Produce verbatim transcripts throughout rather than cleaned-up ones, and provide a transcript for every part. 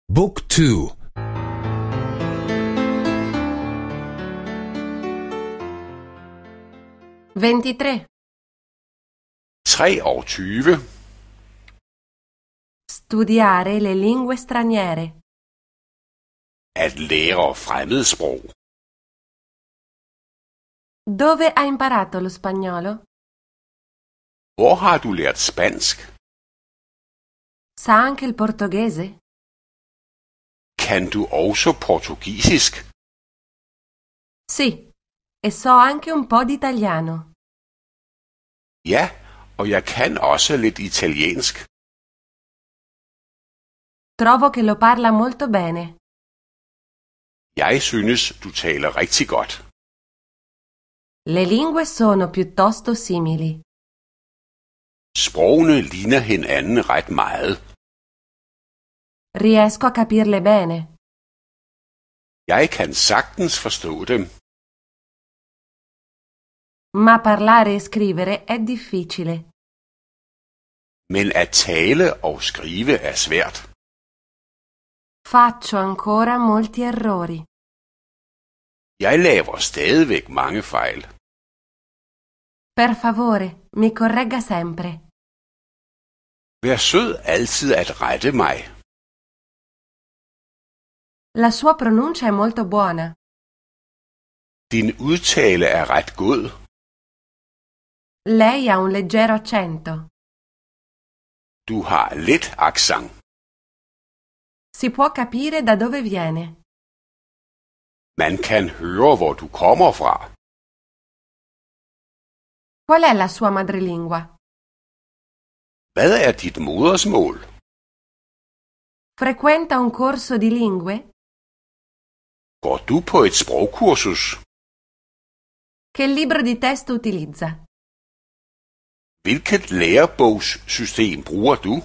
Book two. ventitré. treogtyve. Studiare le lingue straniere. At lære fremmedsprog. Dove hai imparato lo spagnolo? Hvor har du lært spansk? Sa anche il portoghese? Kan du også portugisisk? Sì, e so anche un po' di italiano. Ja, og jeg kan også lidt italiensk. Trovo che lo parla molto bene. Jeg synes, du taler rigtig godt. Le lingue sono piuttosto simili. Sprogene ligner hinanden ret meget. Riesco a capirle bene. Jeg kan sagtens forstå dem. Ma parlare e scrivere è difficile. Men at tale og skrive er svært. Faccio ancora molti errori. Jeg laver stadigvæk mange fejl. Per favore, mi corregga sempre. Vær sød altid at rette mig. La sua pronuncia è molto buona. Din udtale er ret god. Lei ha un leggero accento. Du har lidt accent. Si può capire da dove viene. Man kan høre, hvor du kommer fra. Qual è la sua madrelingua? Hvad er dit modersmål? Frequenta un corso di lingue? Går du på et sprogkursus? Che libro di testo utilizza? Hvilket lærebogssystem bruger du?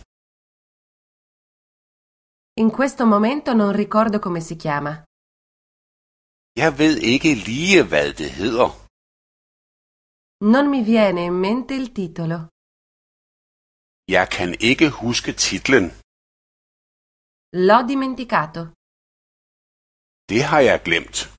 In questo momento non ricordo come si chiama. Jeg ved ikke lige, hvad det hedder. Non mi viene in mente il titolo. Jeg kan ikke huske titlen. L'ho dimenticato. Det har jeg glemt.